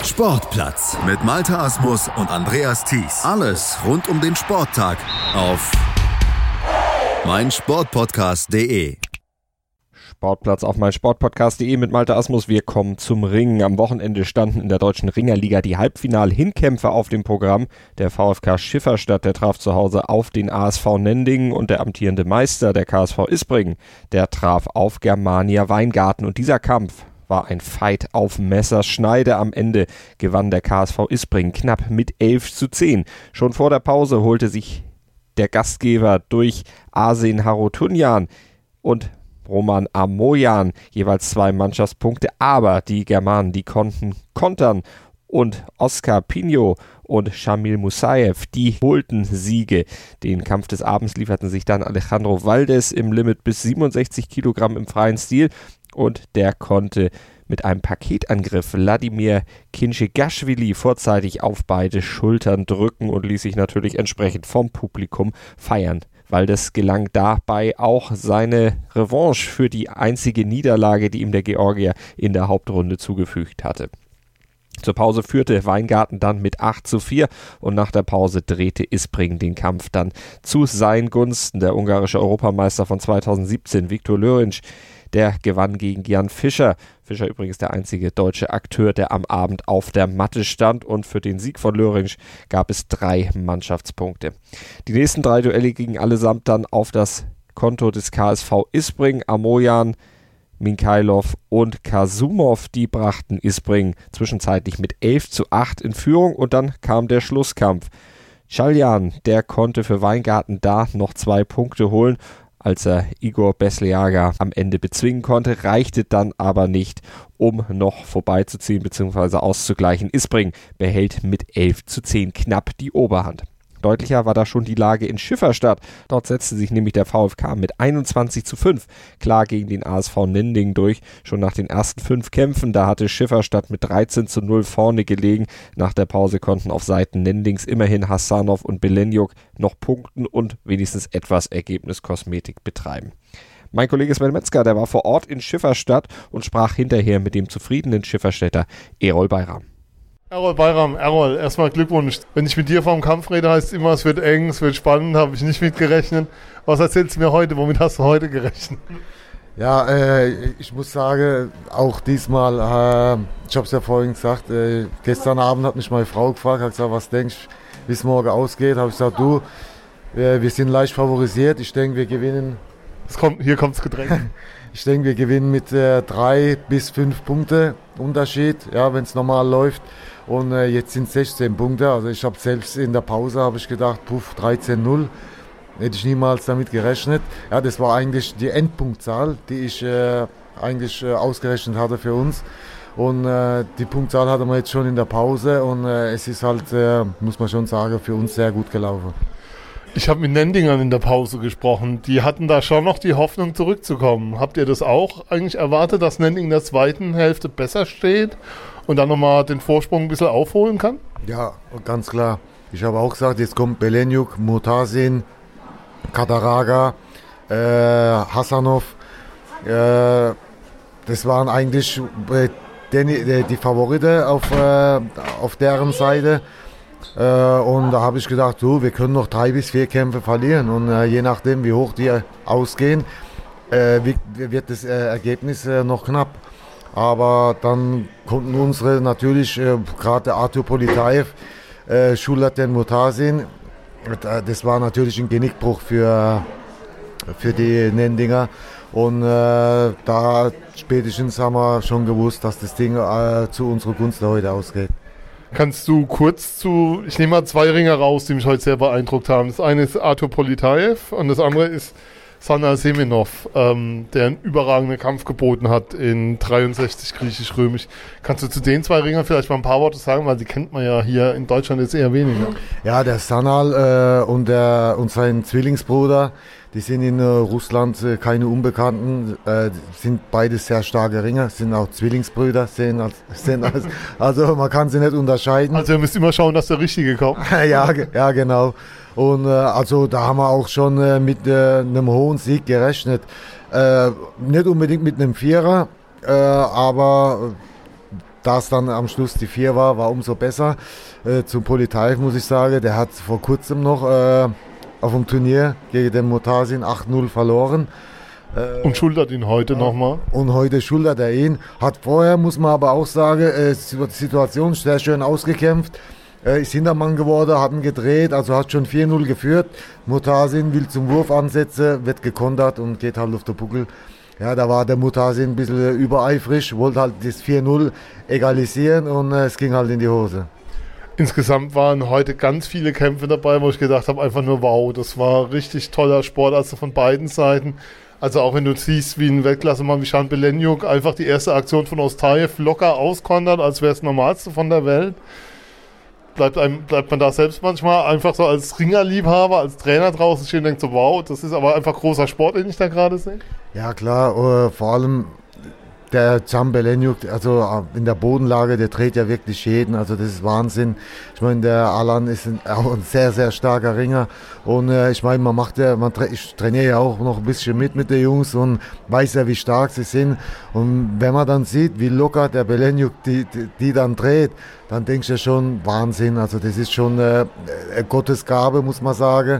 Sportplatz mit Malte Asmus und Andreas Thies. Alles rund um den Sporttag auf meinsportpodcast.de. Sportplatz auf meinsportpodcast.de mit Malte Asmus. Wir kommen zum Ringen. Am Wochenende standen in der Deutschen Ringerliga die Halbfinal-Hinkämpfe auf dem Programm. Der VfK Schifferstadt, der traf zu Hause auf den ASV Nendingen, und der amtierende Meister, der KSV Isbringen, der traf auf Germania Weingarten. Und dieser Kampf war ein Fight auf Messerschneide. Am Ende gewann der KSV Isbringen knapp mit 11:10. Schon vor der Pause holte sich der Gastgeber durch Asen Harutunjan und Roman Amoyan jeweils 2 Mannschaftspunkte, aber die Germanen, die konnten kontern, und Oscar Pinho und Shamil Musayev, die holten Siege. Den Kampf des Abends lieferten sich dann Alejandro Valdez im Limit bis 67 Kilogramm im freien Stil, und der konnte mit einem Paketangriff Wladimir Kinchegashvili vorzeitig auf beide Schultern drücken und ließ sich natürlich entsprechend vom Publikum feiern. Valdez gelang dabei auch seine Revanche für die einzige Niederlage, die ihm der Georgier in der Hauptrunde zugefügt hatte. Zur Pause führte Weingarten dann mit 8:4, und nach der Pause drehte Isbringen den Kampf dann zu seinen Gunsten. Der ungarische Europameister von 2017, Viktor Lörinc, der gewann gegen Jan Fischer. Fischer übrigens der einzige deutsche Akteur, der am Abend auf der Matte stand, und für den Sieg von Lörinc gab es 3 Mannschaftspunkte. Die nächsten 3 Duelle gingen allesamt dann auf das Konto des KSV Isbringen. Amoyan, Minkailov und Kasumov, die brachten Isbringen zwischenzeitlich mit 11:8 in Führung, und dann kam der Schlusskampf. Chaljan, der konnte für Weingarten da noch 2 Punkte holen, als er Igor Besliaga am Ende bezwingen konnte, reichte dann aber nicht, um noch vorbeizuziehen bzw. auszugleichen. Isbringen behält mit 11:10 knapp die Oberhand. Deutlicher war da schon die Lage in Schifferstadt. Dort setzte sich nämlich der VfK mit 21:5 klar gegen den ASV Nendingen durch. Schon nach den ersten 5 Kämpfen, da hatte Schifferstadt mit 13:0 vorne gelegen. Nach der Pause konnten auf Seiten Nendings immerhin Hassanov und Belenjuk noch punkten und wenigstens etwas Ergebniskosmetik betreiben. Mein Kollege Sven Metzger, der war vor Ort in Schifferstadt und sprach hinterher mit dem zufriedenen Schifferstädter Errol Bayram. Errol, erstmal Glückwunsch. Wenn ich mit dir vor dem Kampf rede, heißt es immer, es wird eng, es wird spannend, habe ich nicht mitgerechnet. Was erzählst du mir heute? Womit hast du heute gerechnet? Ja, ich muss sagen, auch diesmal, ich habe es ja vorhin gesagt, gestern Abend hat mich meine Frau gefragt, hat gesagt, was denkst du, wie es morgen ausgeht? Habe ich gesagt, wir sind leicht favorisiert, ich denke, wir gewinnen. Hier kommt das Getränk. Ich denke, wir gewinnen mit 3 bis 5 Punkte Unterschied, ja, wenn es normal läuft. Und jetzt sind es 16 Punkte. Also ich habe selbst in der Pause gedacht, 13:0. Hätte ich niemals damit gerechnet. Ja, das war eigentlich die Endpunktzahl, die ich eigentlich ausgerechnet hatte für uns. Und die Punktzahl hatten wir jetzt schon in der Pause. Und es ist halt, muss man schon sagen, für uns sehr gut gelaufen. Ich habe mit Nendingern in der Pause gesprochen. Die hatten da schon noch die Hoffnung, zurückzukommen. Habt ihr das auch eigentlich erwartet, dass Nendingen in der zweiten Hälfte besser steht und dann nochmal den Vorsprung ein bisschen aufholen kann? Ja, ganz klar. Ich habe auch gesagt, jetzt kommt Belenjuk, Murtasin, Kadaraga, Hassanov. Das waren eigentlich die Favoriten auf deren Seite. Und da habe ich gedacht, wir können noch 3 bis 4 Kämpfe verlieren. Und je nachdem, wie hoch die ausgehen, wird das Ergebnis noch knapp. Aber dann konnten unsere natürlich, gerade Artur Politaev, Shulaten Murtasin, das war natürlich ein Genickbruch für die Nendinger. Und da spätestens haben wir schon gewusst, dass das Ding zu unserer Gunst heute ausgeht. Kannst du kurz ich nehme mal 2 Ringer raus, die mich heute sehr beeindruckt haben. Das eine ist Artur Politaev und das andere ist Sanar Semenov, der einen überragenden Kampf geboten hat in 63 griechisch-römisch. Kannst du zu den 2 Ringern vielleicht mal ein paar Worte sagen, weil die kennt man ja hier in Deutschland jetzt eher weniger. Ja, der Sanal und sein Zwillingsbruder, die sind in Russland keine Unbekannten, sind beide sehr starke Ringer, sind auch Zwillingsbrüder, also man kann sie nicht unterscheiden. Also ihr müsst immer schauen, dass der Richtige kommt. ja, genau. Und also da haben wir auch schon mit einem hohen Sieg gerechnet. Nicht unbedingt mit einem Vierer, aber da es dann am Schluss die 4 war umso besser. Zu Politaev muss ich sagen, der hat vor kurzem noch auf dem Turnier gegen den Murtasin 8-0 verloren. Und schultert ihn heute nochmal. Und heute schultert er ihn. Hat vorher, muss man aber auch sagen, die Situation sehr schön ausgekämpft. Ist Hintermann geworden, hat ihn gedreht, also hat schon 4-0 geführt. Murtasin will zum Wurf ansetzen, wird gekontert und geht halt auf den Buckel. Ja, da war der Murtasin ein bisschen übereifrig, wollte halt das 4-0 egalisieren und es ging halt in die Hose. Insgesamt waren heute ganz viele Kämpfe dabei, wo ich gedacht habe, einfach nur wow, das war richtig toller Sport, also von beiden Seiten. Also auch wenn du siehst, wie ein Weltklassemann wie Can Belenjuk einfach die erste Aktion von Ostaev locker auskontert, als wäre es das Normalste von der Welt. Bleibt man da selbst manchmal einfach so als Ringerliebhaber, als Trainer draußen stehen und denkt so, wow, das ist aber einfach großer Sport, den ich da gerade sehe? Ja klar, vor allem der Can Belenjuk, also in der Bodenlage, der dreht ja wirklich jeden, also das ist Wahnsinn. Ich meine, der Alan ist auch ein sehr, sehr starker Ringer und ich meine, ich trainiere ja auch noch ein bisschen mit den Jungs und weiß ja, wie stark sie sind und wenn man dann sieht, wie locker der Belenjuk die dann dreht, dann denkst du ja schon, Wahnsinn, also das ist schon eine Gottesgabe, muss man sagen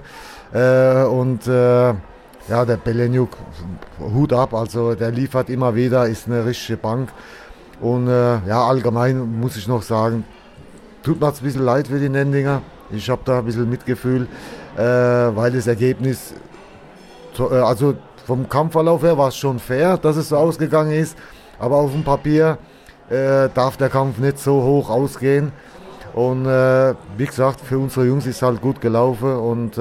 ja, der Belenjuk, Hut ab, also der liefert immer wieder, ist eine richtige Bank. Und ja, allgemein muss ich noch sagen, tut mir ein bisschen leid für die Nendinger. Ich habe da ein bisschen Mitgefühl, weil das Ergebnis, also vom Kampfverlauf her war es schon fair, dass es so ausgegangen ist, aber auf dem Papier darf der Kampf nicht so hoch ausgehen. Und wie gesagt, für unsere Jungs ist es halt gut gelaufen und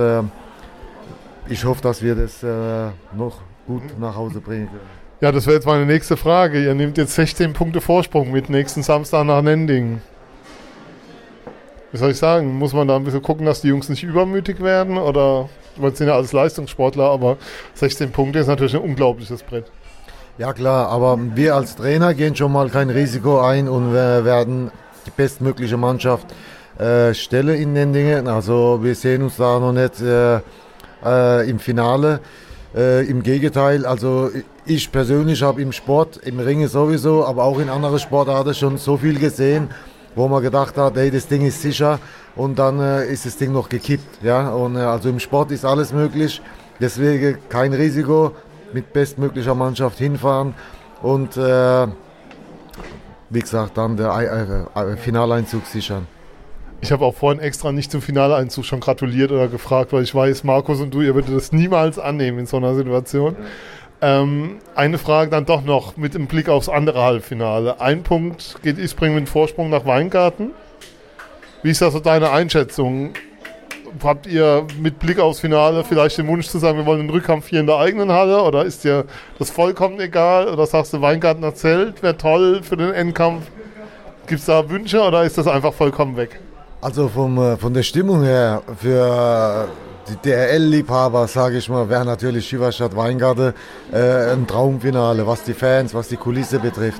ich hoffe, dass wir das noch gut nach Hause bringen können. Ja, das wäre jetzt meine nächste Frage. Ihr nehmt jetzt 16 Punkte Vorsprung mit nächsten Samstag nach Nendingen. Wie soll ich sagen? Muss man da ein bisschen gucken, dass die Jungs nicht übermütig werden? Oder, wir sind ja alles Leistungssportler, aber 16 Punkte ist natürlich ein unglaubliches Brett. Ja klar, aber wir als Trainer gehen schon mal kein Risiko ein und wir werden die bestmögliche Mannschaft stellen in Nendingen. Also wir sehen uns da noch nicht im Finale. Im Gegenteil, also ich persönlich habe im Sport, im Ringen sowieso, aber auch in anderen Sportarten schon so viel gesehen, wo man gedacht hat, hey, das Ding ist sicher und dann ist das Ding noch gekippt. Ja? Und also im Sport ist alles möglich, deswegen kein Risiko, mit bestmöglicher Mannschaft hinfahren und wie gesagt, dann der Finaleinzug sichern. Ich habe auch vorhin extra nicht zum Finaleinzug schon gratuliert oder gefragt, weil ich weiß, Markus und du, ihr würdet das niemals annehmen in so einer Situation. Eine Frage dann doch noch mit dem Blick aufs andere Halbfinale. Ein Punkt geht Isspring mit Vorsprung nach Weingarten. Wie ist das so deine Einschätzung? Habt ihr mit Blick aufs Finale vielleicht den Wunsch zu sagen, wir wollen den Rückkampf hier in der eigenen Halle? Oder ist dir das vollkommen egal? Oder sagst du, Weingartener Zelt wäre toll für den Endkampf? Gibt es da Wünsche oder ist das einfach vollkommen weg? Also von der Stimmung her, für die DRL-Liebhaber, sage ich mal, wäre natürlich Schieferstadt Weingarten ein Traumfinale, was die Fans, was die Kulisse betrifft.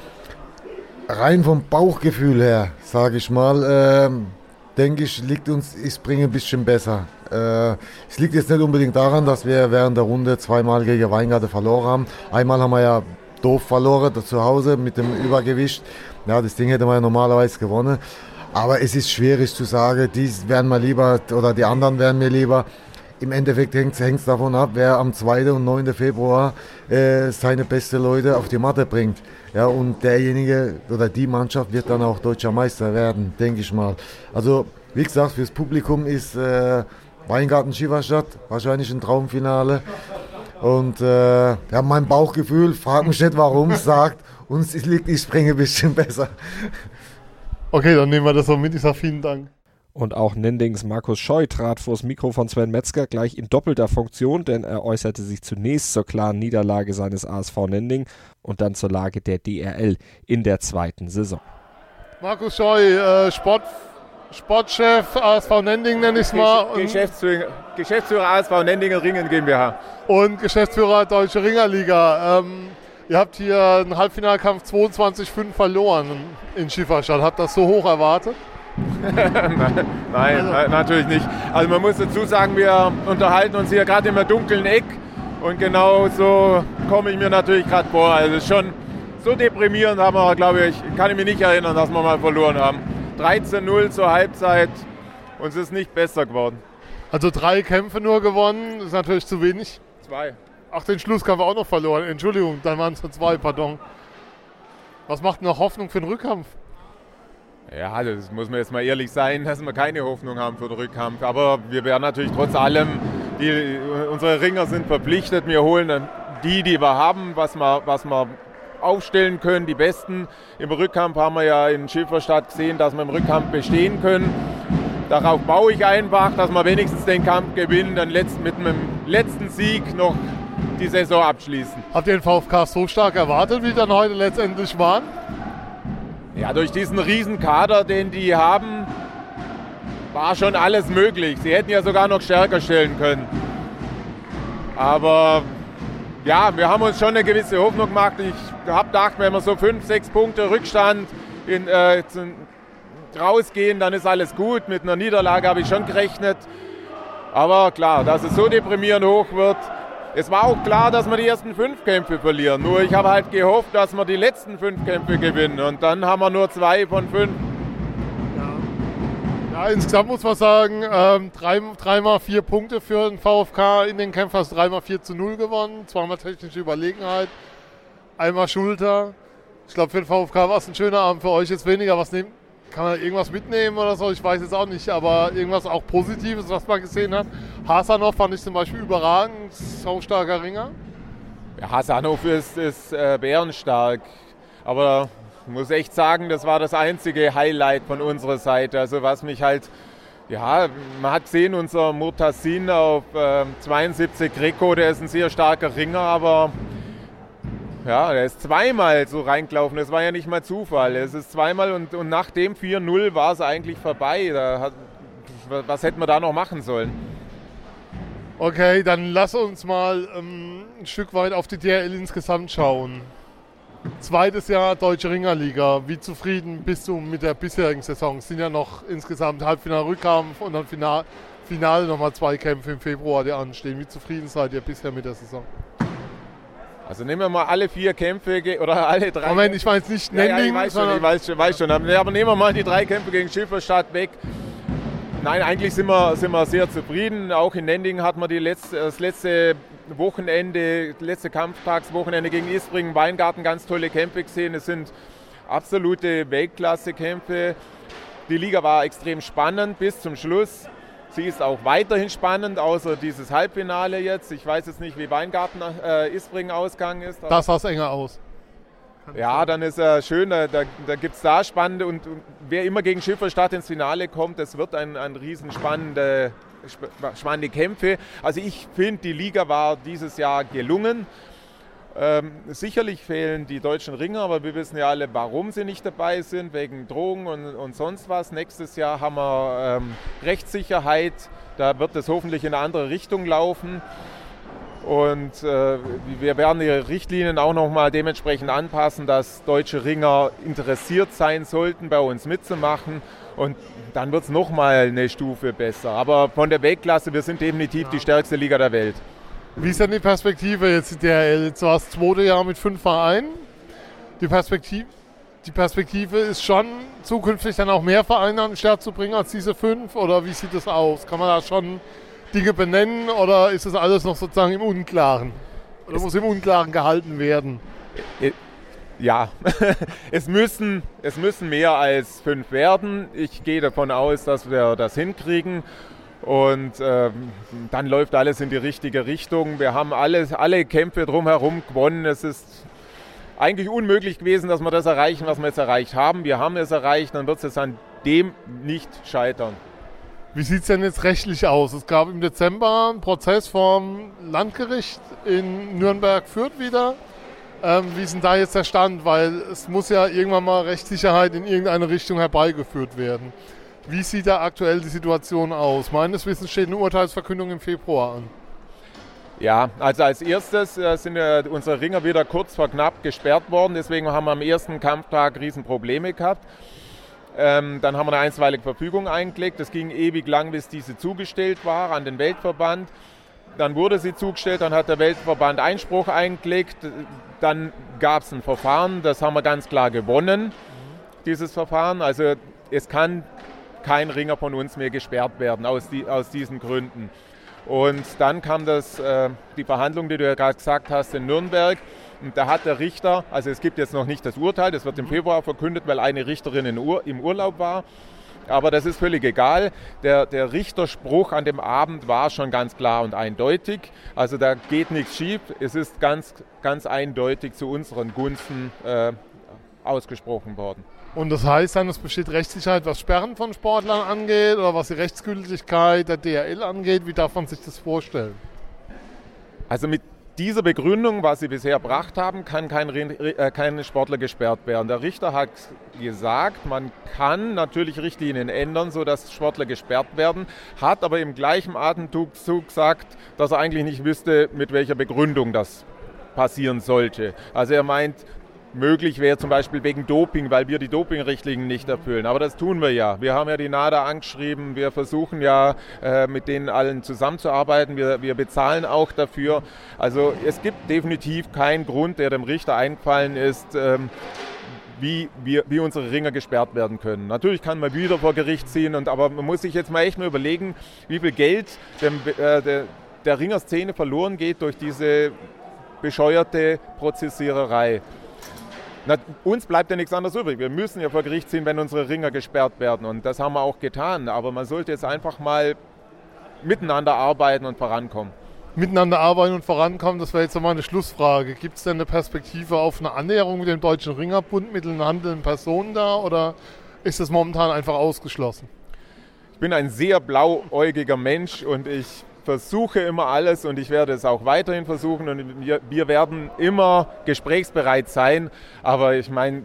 Rein vom Bauchgefühl her, sage ich mal, denke ich, liegt uns Isspring ein bisschen besser. Es liegt jetzt nicht unbedingt daran, dass wir während der Runde zweimal gegen Weingarten verloren haben. Einmal haben wir ja doof verloren zu Hause mit dem Übergewicht. Ja, das Ding hätte man ja normalerweise gewonnen. Aber es ist schwierig zu sagen, die wären mir lieber oder die anderen wären mir lieber. Im Endeffekt hängt es davon ab, wer am 2. und 9. Februar seine besten Leute auf die Matte bringt. Ja, und derjenige oder die Mannschaft wird dann auch deutscher Meister werden, denke ich mal. Also, wie gesagt, fürs Publikum ist Weingarten Schieferstadt wahrscheinlich ein Traumfinale. Und ja, mein Bauchgefühl, frag mich nicht warum, sagt, uns liegt Isspring ein bisschen besser. Okay, dann nehmen wir das so mit. Ich sage vielen Dank. Und auch Nendings Markus Scheu trat vors Mikro von Sven Metzger gleich in doppelter Funktion, denn er äußerte sich zunächst zur klaren Niederlage seines ASV Nending und dann zur Lage der DRL in der zweiten Saison. Markus Scheu, Sportchef ASV Nending nenne ich es mal. Geschäftsführer ASV Nendingen Ringen GmbH. Und Geschäftsführer Deutsche Ringerliga. Ihr habt hier einen Halbfinalkampf 22-5 verloren in Schieferstadt. Habt ihr das so hoch erwartet? Nein, natürlich nicht. Also man muss dazu sagen, wir unterhalten uns hier gerade im dunklen Eck und genau so komme ich mir natürlich gerade vor. Also es ist schon so deprimierend haben wir, glaube ich, kann ich mich nicht erinnern, dass wir mal verloren haben. 13-0 zur Halbzeit, uns ist nicht besser geworden. Also 3 Kämpfe nur gewonnen, ist natürlich zu wenig. 2. Ach, den Schlusskampf auch noch verloren. Entschuldigung, dann waren es nur 2, pardon. Was macht noch Hoffnung für den Rückkampf? Ja, das muss man jetzt mal ehrlich sein, dass wir keine Hoffnung haben für den Rückkampf. Aber wir werden natürlich trotz allem, unsere Ringer sind verpflichtet. Wir holen dann die wir haben, was wir aufstellen können, die Besten. Im Rückkampf haben wir ja in Schifferstadt gesehen, dass wir im Rückkampf bestehen können. Darauf baue ich einfach, dass wir wenigstens den Kampf gewinnen, dann mit einem letzten Sieg noch die Saison abschließen. Habt ihr den VfK so stark erwartet, wie dann heute letztendlich waren? Ja, durch diesen riesen Kader, den die haben, war schon alles möglich. Sie hätten ja sogar noch stärker stellen können. Aber ja, wir haben uns schon eine gewisse Hoffnung gemacht. Ich habe gedacht, wenn wir so 5-6 Punkte Rückstand rausgehen, dann ist alles gut. Mit einer Niederlage habe ich schon gerechnet. Aber klar, dass es so deprimierend hoch wird. Es war auch klar, dass wir die ersten 5 Kämpfe verlieren. Nur ich habe halt gehofft, dass wir die letzten 5 Kämpfe gewinnen. Und dann haben wir nur 2 von 5. Ja, insgesamt muss man sagen, 3x 4 Punkte für den VfK in den Kämpfen, hast 3x 4-0 gewonnen, 2-mal technische Überlegenheit, einmal Schulter. Ich glaube, für den VfK war es ein schöner Abend, für euch jetzt weniger. Kann man irgendwas mitnehmen oder so? Ich weiß jetzt auch nicht, aber irgendwas auch Positives, was man gesehen hat. Hasanov fand ich zum Beispiel überragend, so starker Ringer. Ja, Hasanov ist bärenstark, aber ich muss echt sagen, das war das einzige Highlight von unserer Seite. Also was mich halt, ja, man hat gesehen, unser Murtasin auf 72 Greco, der ist ein sehr starker Ringer, aber ja, der ist zweimal so reingelaufen, das war ja nicht mal Zufall. Es ist zweimal und nach dem 4-0 war es eigentlich vorbei. Was hätten wir da noch machen sollen? Okay, dann lass uns mal ein Stück weit auf die DRL insgesamt schauen. 2. Jahr Deutsche Ringerliga. Wie zufrieden bist du mit der bisherigen Saison? Es sind ja noch insgesamt Halbfinal-Rückkampf und dann Finale nochmal 2 Kämpfe im Februar, die anstehen. Wie zufrieden seid ihr bisher mit der Saison? Also nehmen wir mal alle 4 Kämpfe oder alle 3. Moment, ich weiß nicht Nending. Ja, ich weiß schon. Aber nehmen wir mal die 3 Kämpfe gegen Schifferstadt weg. Nein, eigentlich sind wir sehr zufrieden. Auch in Nending hat man das letzte Wochenende, letzte Kampftagswochenende gegen Isbringen, Weingarten ganz tolle Kämpfe gesehen. Es sind absolute Weltklasse-Kämpfe. Die Liga war extrem spannend bis zum Schluss. Sie ist auch weiterhin spannend, außer dieses Halbfinale jetzt. Ich weiß jetzt nicht, wie Weingarten Isbringen ausgegangen ist. Das sah enger aus. Ja, dann ist er schön, da gibt es da spannende und wer immer gegen Schifferstadt ins Finale kommt, das wird ein riesen spannende Kämpfe. Also ich finde, die Liga war dieses Jahr gelungen. Sicherlich fehlen die deutschen Ringer, aber wir wissen ja alle, warum sie nicht dabei sind, wegen Drogen und sonst was. Nächstes Jahr haben wir Rechtssicherheit, da wird es hoffentlich in eine andere Richtung laufen. Und wir werden die Richtlinien auch nochmal dementsprechend anpassen, dass deutsche Ringer interessiert sein sollten, bei uns mitzumachen. Und dann wird es nochmal eine Stufe besser. Aber von der Weltklasse, wir sind definitiv die stärkste Liga der Welt. Wie ist denn die Perspektive jetzt in DRL? Jetzt war das 2. Jahr mit 5 Vereinen. Die Perspektive ist schon, zukünftig dann auch mehr Vereine an den Start zu bringen als diese 5? Oder wie sieht das aus? Kann man da schon Dinge benennen oder ist das alles noch sozusagen im Unklaren? Oder muss im Unklaren gehalten werden? Ja, es müssen mehr als 5 werden. Ich gehe davon aus, dass wir das hinkriegen. Und dann läuft alles in die richtige Richtung. Wir haben alle Kämpfe drumherum gewonnen. Es ist eigentlich unmöglich gewesen, dass wir das erreichen, was wir jetzt erreicht haben. Wir haben es erreicht, dann wird es an dem nicht scheitern. Wie sieht es denn jetzt rechtlich aus? Es gab im Dezember einen Prozess vom Landgericht in Nürnberg-Fürth wieder. Wie ist denn da jetzt der Stand? Weil es muss ja irgendwann mal Rechtssicherheit in irgendeine Richtung herbeigeführt werden. Wie sieht da aktuell die Situation aus? Meines Wissens steht eine Urteilsverkündung im Februar an. Ja, also als erstes sind unsere Ringer wieder kurz vor knapp gesperrt worden. Deswegen haben wir am ersten Kampftag Riesenprobleme gehabt. Dann haben wir eine einstweilige Verfügung eingelegt. Das ging ewig lang, bis diese zugestellt war an den Weltverband. dann wurde sie zugestellt, dann hat der Weltverband Einspruch eingelegt, dann gab es ein Verfahren, das haben wir ganz klar gewonnen, dieses Verfahren. Also es kann kein Ringer von uns mehr gesperrt werden aus diesen Gründen. Und dann kam die Verhandlung, die du ja gerade gesagt hast, in Nürnberg. Und da hat der Richter, also es gibt jetzt noch nicht das Urteil, das wird im Februar verkündet, weil eine Richterin im Urlaub war. Aber das ist völlig egal. Der Richterspruch an dem Abend war schon ganz klar und eindeutig. Also da geht nichts schief. Es ist ganz, ganz eindeutig zu unseren Gunsten ausgesprochen worden. Und das heißt dann, es besteht Rechtssicherheit, was Sperren von Sportlern angeht oder was die Rechtsgültigkeit der DRL angeht. Wie darf man sich das vorstellen? Also mit dieser Begründung, was Sie bisher erbracht haben, kann kein Sportler gesperrt werden. Der Richter hat gesagt, man kann natürlich Richtlinien ändern, sodass Sportler gesperrt werden, hat aber im gleichen Atemzug gesagt, dass er eigentlich nicht wüsste, mit welcher Begründung das passieren sollte. Also er meint, möglich wäre zum Beispiel wegen Doping, weil wir die Dopingrichtlinien nicht erfüllen. Aber das tun wir ja. Wir haben ja die NADA angeschrieben. Wir versuchen ja mit denen allen zusammenzuarbeiten. Wir bezahlen auch dafür. Also es gibt definitiv keinen Grund, der dem Richter eingefallen ist, wie unsere Ringer gesperrt werden können. Natürlich kann man wieder vor Gericht ziehen, aber man muss sich jetzt mal echt mal überlegen, wie viel Geld der Ringerszene verloren geht durch diese bescheuerte Prozessiererei. Uns bleibt ja nichts anderes übrig. Wir müssen ja vor Gericht ziehen, wenn unsere Ringer gesperrt werden. Und das haben wir auch getan. Aber man sollte jetzt einfach mal miteinander arbeiten und vorankommen. Miteinander arbeiten und vorankommen, das wäre jetzt nochmal eine Schlussfrage. Gibt es denn eine Perspektive auf eine Annäherung mit dem Deutschen Ringerbund, mit den handelnden Personen da? Oder ist das momentan einfach ausgeschlossen? Ich bin ein sehr blauäugiger Mensch und ich versuche immer alles und ich werde es auch weiterhin versuchen und wir werden immer gesprächsbereit sein, aber ich meine,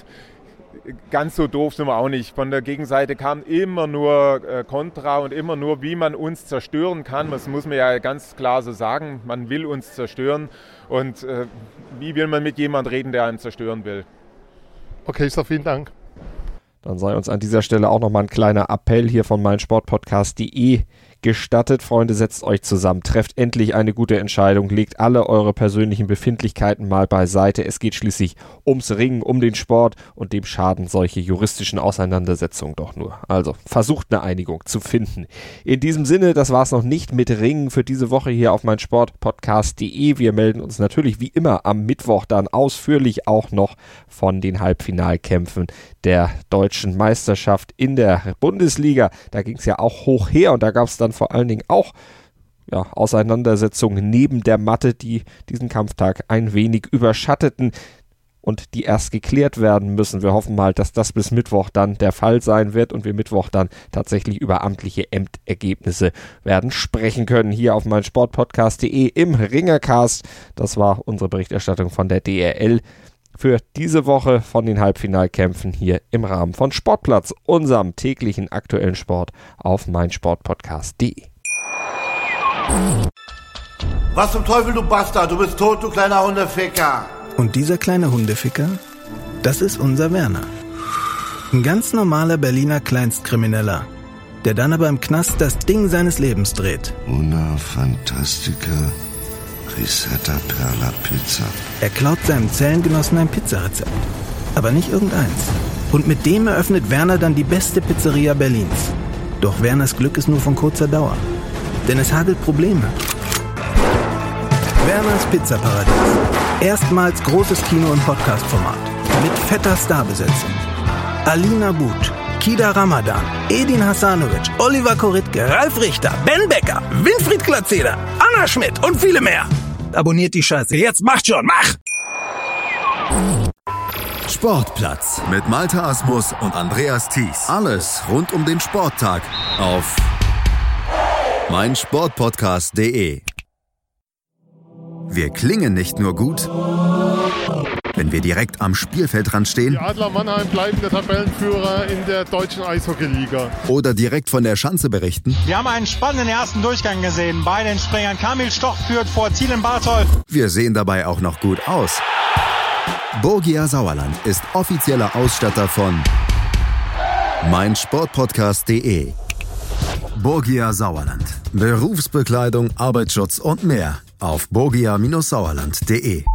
ganz so doof sind wir auch nicht. Von der Gegenseite kam immer nur Kontra und immer nur, wie man uns zerstören kann. Das muss man ja ganz klar so sagen, man will uns zerstören und wie will man mit jemandem reden, der einen zerstören will. Okay, ich sage vielen Dank. Dann sei uns an dieser Stelle auch nochmal ein kleiner Appell hier von meinsportpodcast.de gestattet. Freunde, setzt euch zusammen, trefft endlich eine gute Entscheidung, legt alle eure persönlichen Befindlichkeiten mal beiseite. Es geht schließlich ums Ringen, um den Sport und dem schaden solche juristischen Auseinandersetzungen doch nur. Also versucht eine Einigung zu finden. In diesem Sinne, das war's noch nicht mit Ringen für diese Woche hier auf meinsportpodcast.de. Wir melden uns natürlich wie immer am Mittwoch dann ausführlich auch noch von den Halbfinalkämpfen der deutschen Meisterschaft in der Bundesliga. Da ging es ja auch hoch her und da gab es dann vor allen Dingen auch Auseinandersetzungen neben der Matte, die diesen Kampftag ein wenig überschatteten und die erst geklärt werden müssen. Wir hoffen mal, dass das bis Mittwoch dann der Fall sein wird und wir Mittwoch dann tatsächlich über amtliche Endergebnisse werden sprechen können. Hier auf meinsportpodcast.de im Ringercast. Das war unsere Berichterstattung von der DRL für diese Woche von den Halbfinalkämpfen hier im Rahmen von Sportplatz, unserem täglichen aktuellen Sport auf meinsportpodcast.de. Was zum Teufel, du Bastard? Du bist tot, du kleiner Hundeficker. Und dieser kleine Hundeficker, das ist unser Werner. Ein ganz normaler Berliner Kleinstkrimineller, der dann aber im Knast das Ding seines Lebens dreht. Una Fantastica Risetta Perla Pizza. Er klaut seinem Zellengenossen ein Pizzarezept. Aber nicht irgendeins. Und mit dem eröffnet Werner dann die beste Pizzeria Berlins. Doch Werners Glück ist nur von kurzer Dauer. Denn es hagelt Probleme. Werners Pizzaparadies. Erstmals großes Kino- und Podcast-Format. Mit fetter Starbesetzung. Alina But, Kida Ramadan, Edin Hasanovic, Oliver Koritke, Ralf Richter, Ben Becker, Winfried Glatzeder, Anna Schmidt und viele mehr. Abonniert die Scheiße. Jetzt macht schon, mach! Sportplatz mit Malte Asmus und Andreas Thies. Alles rund um den Sporttag auf meinsportpodcast.de. Wir klingen nicht nur gut, wenn wir direkt am Spielfeldrand stehen. Die Adler Mannheim bleiben der Tabellenführer in der deutschen Eishockeyliga. Oder direkt von der Schanze berichten. Wir haben einen spannenden ersten Durchgang gesehen. Bei den Springern Kamil Stoch führt vor Thielen Barthold. Wir sehen dabei auch noch gut aus. Borgia Sauerland ist offizieller Ausstatter von meinsportpodcast.de. Borgia Sauerland. Berufsbekleidung, Arbeitsschutz und mehr auf borgia-sauerland.de.